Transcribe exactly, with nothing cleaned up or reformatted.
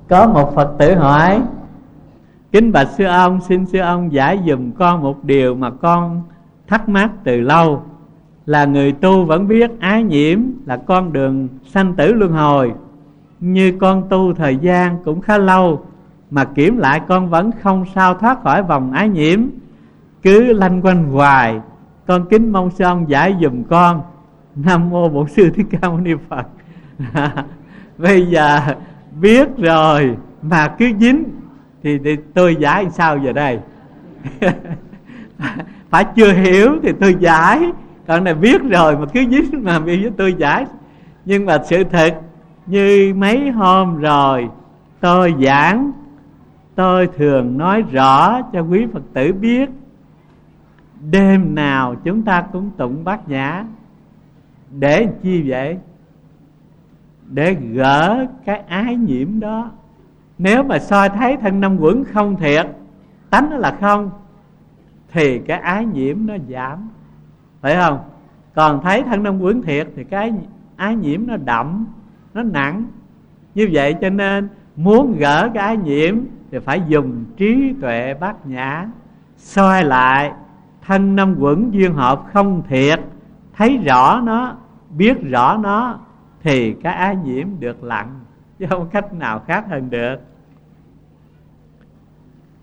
Có một Phật tử hỏi: kính bạch sư ông, xin sư ông giải dùm con một điều mà con thắc mắc từ lâu. Là người tu vẫn biết ái nhiễm là con đường sanh tử luân hồi, như con tu thời gian cũng khá lâu, mà kiểm lại con vẫn không sao thoát khỏi vòng ái nhiễm, cứ lanh quanh hoài. Con kính mong sư ông giải dùm con. Nam mô Bổn Sư Thích Ca Mâu Ni Phật. Bây giờ biết rồi mà cứ dính thì, thì tôi giải sao giờ đây? Phải chưa hiểu thì tôi giải, còn này biết rồi mà cứ dính mà bây giờ tôi giải. Nhưng mà sự thật như mấy hôm rồi tôi giảng, tôi thường nói rõ cho quý Phật tử biết, đêm nào chúng ta cũng tụng Bát Nhã. Để chi vậy? Để gỡ cái ái nhiễm đó. Nếu mà soi thấy thân năm uẩn không thiệt, tánh nó là không, thì cái ái nhiễm nó giảm, phải không? Còn thấy thân năm uẩn thiệt thì cái ái nhiễm nó đậm, nó nặng. Như vậy cho nên muốn gỡ cái ái nhiễm thì phải dùng trí tuệ Bát Nhã, soi lại thân năm uẩn duyên hợp không thiệt, thấy rõ nó, biết rõ nó, thì cái ái nhiễm được lặng, chứ không cách nào khác hơn được.